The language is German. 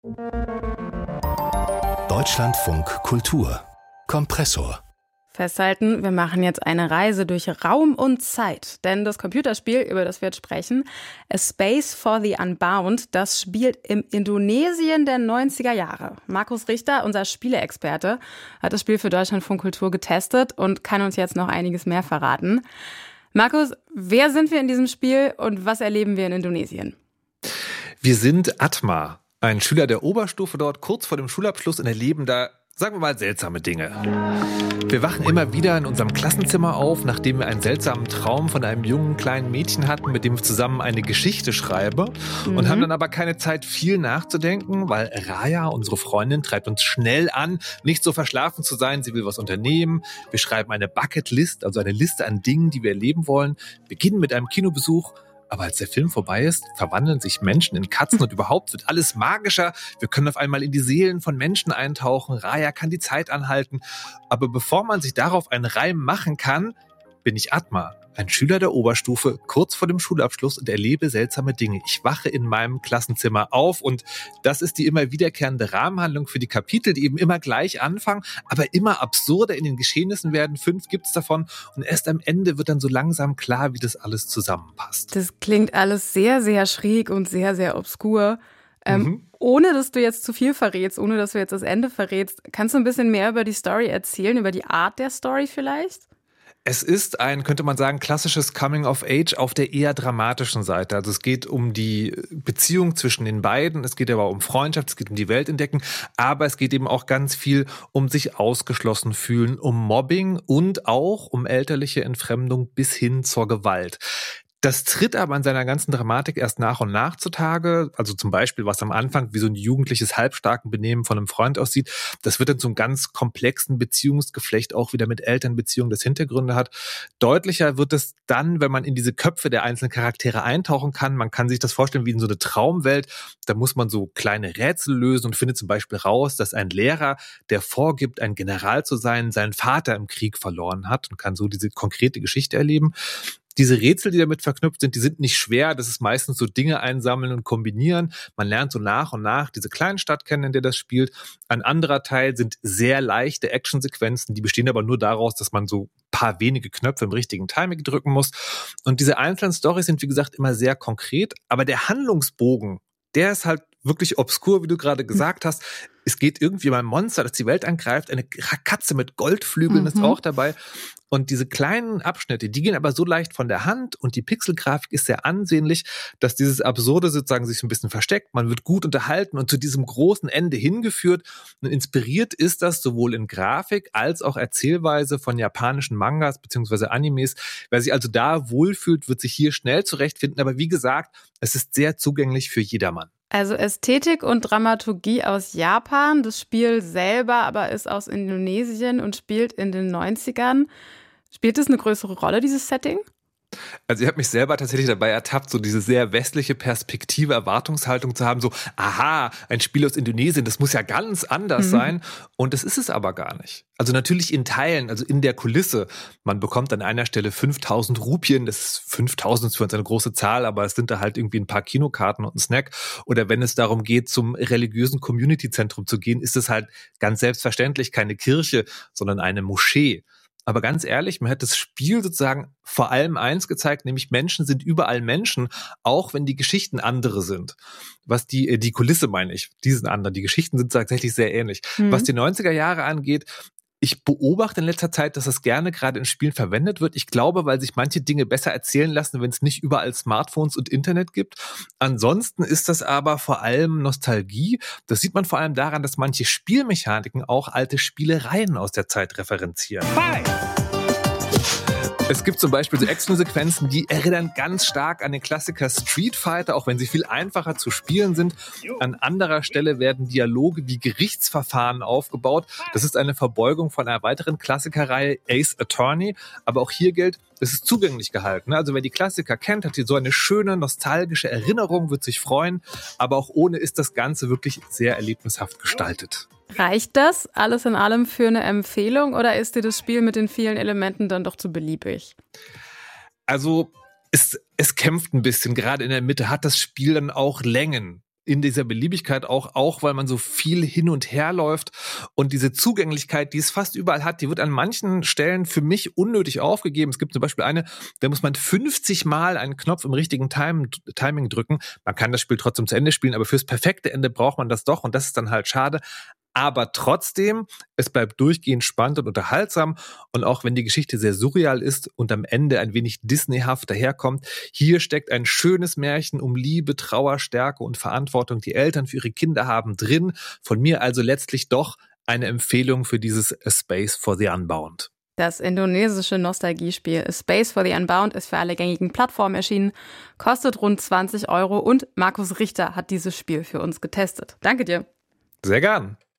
Deutschlandfunk Kultur Kompressor. Festhalten, wir machen jetzt eine Reise durch Raum und Zeit. Denn das Computerspiel, über das wir jetzt sprechen, A Space for the Unbound, das spielt im Indonesien der 90er Jahre. Markus Richter, unser Spieleexperte, hat das Spiel für Deutschlandfunk Kultur getestet und kann uns jetzt noch einiges mehr verraten. Markus, wer sind wir in diesem Spiel und was erleben wir in Indonesien? Wir sind Atma, ein Schüler der Oberstufe dort, kurz vor dem Schulabschluss, und erleben da, sagen wir mal, seltsame Dinge. Wir wachen immer wieder in unserem Klassenzimmer auf, nachdem wir einen seltsamen Traum von einem jungen kleinen Mädchen hatten, mit dem ich zusammen eine Geschichte schreibe, und haben dann aber keine Zeit, viel nachzudenken, weil Raya, unsere Freundin, treibt uns schnell an, nicht so verschlafen zu sein. Sie will was unternehmen. Wir schreiben eine Bucketlist, also eine Liste an Dingen, die wir erleben wollen, beginnen mit einem Kinobesuch. Aber als der Film vorbei ist, verwandeln sich Menschen in Katzen und überhaupt wird alles magischer. Wir können auf einmal in die Seelen von Menschen eintauchen. Raya kann die Zeit anhalten. Aber bevor man sich darauf einen Reim machen kann, bin ich Atma, ein Schüler der Oberstufe, kurz vor dem Schulabschluss, und erlebe seltsame Dinge. Ich wache in meinem Klassenzimmer auf und das ist die immer wiederkehrende Rahmenhandlung für die Kapitel, die eben immer gleich anfangen, aber immer absurder in den Geschehnissen werden. 5 gibt's davon und erst am Ende wird dann so langsam klar, wie das alles zusammenpasst. Das klingt alles sehr, sehr schräg und sehr, sehr obskur. Ohne dass du jetzt zu viel verrätst, ohne dass du jetzt das Ende verrätst, kannst du ein bisschen mehr über die Story erzählen, über die Art der Story vielleicht? Es ist ein, könnte man sagen, klassisches Coming-of-Age auf der eher dramatischen Seite. Also es geht um die Beziehung zwischen den beiden, es geht aber um Freundschaft, es geht um die Welt entdecken, aber es geht eben auch ganz viel um sich ausgeschlossen fühlen, um Mobbing und auch um elterliche Entfremdung bis hin zur Gewalt. Das tritt aber in seiner ganzen Dramatik erst nach und nach zutage. Also zum Beispiel, was am Anfang wie so ein jugendliches halbstarken Benehmen von einem Freund aussieht, das wird dann zum ganz komplexen Beziehungsgeflecht auch wieder mit Elternbeziehungen, das Hintergründe hat. Deutlicher wird es dann, wenn man in diese Köpfe der einzelnen Charaktere eintauchen kann. Man kann sich das vorstellen wie in so eine Traumwelt. Da muss man so kleine Rätsel lösen und findet zum Beispiel raus, dass ein Lehrer, der vorgibt, ein General zu sein, seinen Vater im Krieg verloren hat und kann so diese konkrete Geschichte erleben. Diese Rätsel, die damit verknüpft sind, die sind nicht schwer. Das ist meistens so Dinge einsammeln und kombinieren. Man lernt so nach und nach diese kleine Stadt kennen, in der das spielt. Ein anderer Teil sind sehr leichte Actionsequenzen, die bestehen aber nur daraus, dass man so ein paar wenige Knöpfe im richtigen Timing drücken muss. Und diese einzelnen Storys sind, wie gesagt, immer sehr konkret. Aber der Handlungsbogen, der ist halt wirklich obskur, wie du gerade gesagt hast. Es geht irgendwie um ein Monster, das die Welt angreift. Eine Katze mit Goldflügeln ist auch dabei. Und diese kleinen Abschnitte, die gehen aber so leicht von der Hand und die Pixelgrafik ist sehr ansehnlich, dass dieses Absurde sozusagen sich so ein bisschen versteckt. Man wird gut unterhalten und zu diesem großen Ende hingeführt. Und inspiriert ist das sowohl in Grafik als auch Erzählweise von japanischen Mangas bzw. Animes. Wer sich also da wohlfühlt, wird sich hier schnell zurechtfinden. Aber wie gesagt, es ist sehr zugänglich für jedermann. Also Ästhetik und Dramaturgie aus Japan, das Spiel selber aber ist aus Indonesien und spielt in den 90ern. Spielt es eine größere Rolle, dieses Setting? Also ich habe mich selber tatsächlich dabei ertappt, so diese sehr westliche Perspektive, Erwartungshaltung zu haben, so, aha, ein Spiel aus Indonesien, das muss ja ganz anders sein. Und das ist es aber gar nicht. Also natürlich in Teilen, also in der Kulisse. Man bekommt an einer Stelle 5.000 Rupien, das ist 5.000 ist für uns eine große Zahl, aber es sind da halt irgendwie ein paar Kinokarten und ein Snack. Oder wenn es darum geht, zum religiösen Community-Zentrum zu gehen, ist es halt ganz selbstverständlich keine Kirche, sondern eine Moschee. Aber ganz ehrlich, mir hat das Spiel sozusagen vor allem eins gezeigt, nämlich Menschen sind überall Menschen, auch wenn die Geschichten andere sind. Was die Kulisse meine ich, die sind andere. Die Geschichten sind tatsächlich sehr ähnlich. Was die 90er Jahre angeht, ich beobachte in letzter Zeit, dass das gerne gerade in Spielen verwendet wird. Ich glaube, weil sich manche Dinge besser erzählen lassen, wenn es nicht überall Smartphones und Internet gibt. Ansonsten ist das aber vor allem Nostalgie. Das sieht man vor allem daran, dass manche Spielmechaniken auch alte Spielereien aus der Zeit referenzieren. Hi! Es gibt zum Beispiel so Actionsequenzen, die erinnern ganz stark an den Klassiker Street Fighter, auch wenn sie viel einfacher zu spielen sind. An anderer Stelle werden Dialoge wie Gerichtsverfahren aufgebaut. Das ist eine Verbeugung von einer weiteren Klassikerreihe, Ace Attorney. Aber auch hier gilt, es ist zugänglich gehalten. Also wer die Klassiker kennt, hat hier so eine schöne, nostalgische Erinnerung, wird sich freuen. Aber auch ohne ist das Ganze wirklich sehr erlebnishaft gestaltet. Reicht das alles in allem für eine Empfehlung oder ist dir das Spiel mit den vielen Elementen dann doch zu beliebig? Also es kämpft ein bisschen. Gerade in der Mitte hat das Spiel dann auch Längen. in dieser Beliebigkeit auch weil man so viel hin und her läuft und diese Zugänglichkeit, die es fast überall hat, die wird an manchen Stellen für mich unnötig aufgegeben. Es gibt zum Beispiel eine, da muss man 50 Mal einen Knopf im richtigen Timing drücken. Man kann das Spiel trotzdem zu Ende spielen, aber fürs perfekte Ende braucht man das doch und das ist dann halt schade. Aber trotzdem, es bleibt durchgehend spannend und unterhaltsam. Und auch wenn die Geschichte sehr surreal ist und am Ende ein wenig Disneyhaft daherkommt, hier steckt ein schönes Märchen um Liebe, Trauer, Stärke und Verantwortung, die Eltern für ihre Kinder haben, drin. Von mir also letztlich doch eine Empfehlung für dieses A Space for the Unbound. Das indonesische Nostalgiespiel A Space for the Unbound ist für alle gängigen Plattformen erschienen, kostet rund 20 € und Markus Richter hat dieses Spiel für uns getestet. Danke dir. Sehr gern.